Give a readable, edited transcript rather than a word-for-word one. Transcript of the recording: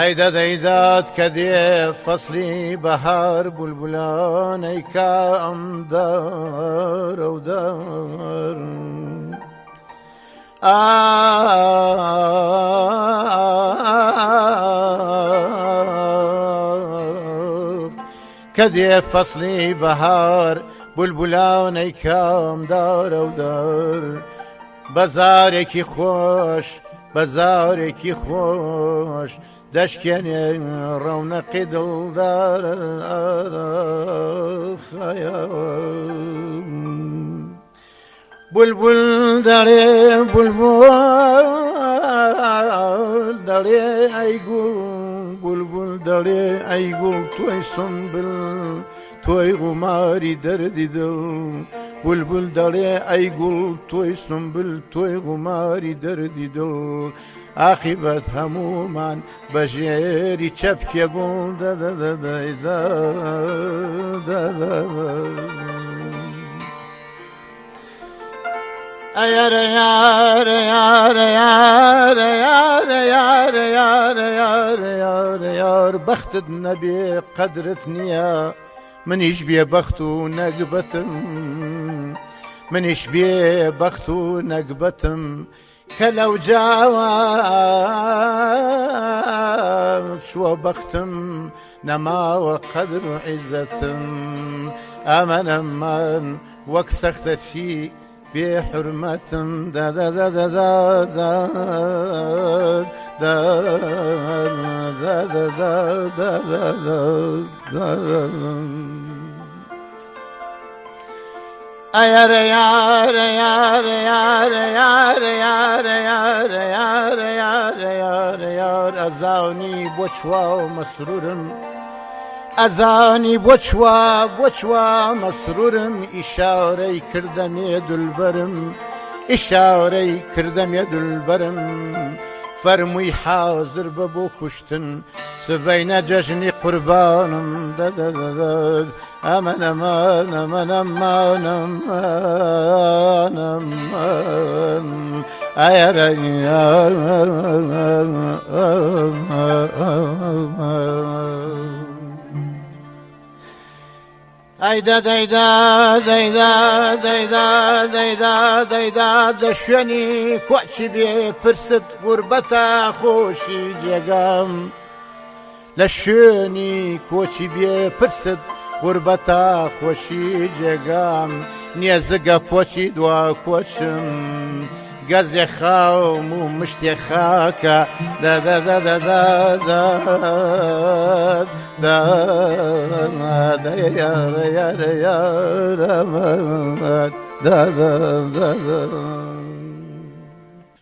دەیدات کە دێ فەسلی بەهار بولبولانەی کا ئەم دارە و دار کە دێ فەسلی بەهار بولبولانەی کام دارە و دار بەزارێکی خۆش بەزارێکی خۆش دەشکێنێ ڕەونەقی دڵدار بولبول دەڵێ بولبول دەڵێ ئەی گوڵ بولبول دەڵێ ئەی گوڵ تۆی سنبل تۆی غوماری دەردی دڵ بولبول دەڵێ ئەی گوڵ تۆی سنبل تۆی غوماری دەردی دڵ عاقبەت هەموومان بە ژێری چەپکێ گوڵ دەدەدەدەیدا ئەیارە یارە یارە یارە یارە یارە یارە یارە یارە یار بەختت نەبێ قەدرت نییە منیش بێ بەخت و نەگبەتم منیش بێ بەخت و نەگبەتم کە لەو جاوە چووە بەختم نەماوە قەدر و عیزەتم ئەمەنە من وەک سەختەچی بێ حورمەتم ئەیارە یارە یارە یارە یارە یارە یارە یارە یارە یارە یار ئەزانی بۆ چوا و مەسرورم ئەزانی بۆ چوا مەسرورم ئیشارەی کردەمێ دولبەرم ئیشارەی کردەمێ دولبەرم فەرمووی حازر بە بۆ کوشتن سبەینە جەژنی قوربانم دەدەدەدەد ئەمەن ئەمان ئەمەن ئەمان ئەمان ئەمان ئەیارە ئەیدا دەیدا دەیدا دەیدا دەیدا دەیدا دە شوێنی کۆچی بێ پرست غوربەتە خۆشی جێگام لە شوێنی کۆچی بێ پرست غوربەتە خۆشی جێگام نێزگە کۆچی دوا کۆچم گەزێ خاوم و مشتێ خاکە یارە یارە یارە